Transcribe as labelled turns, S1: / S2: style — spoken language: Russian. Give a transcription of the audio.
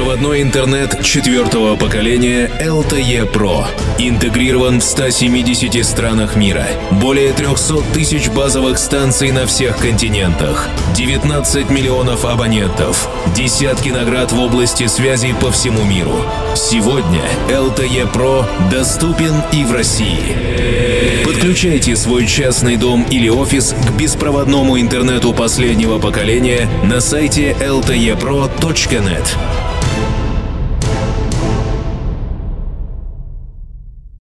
S1: Беспроводной интернет 4-го поколения LTE Pro. Интегрирован в 170 странах мира. Более 300 тысяч базовых станций на всех континентах. 19 миллионов абонентов. Десятки наград в области связи по всему миру. Сегодня LTE Pro доступен и в России. Подключайте свой частный дом или офис к беспроводному интернету последнего поколения на сайте ltepro.net.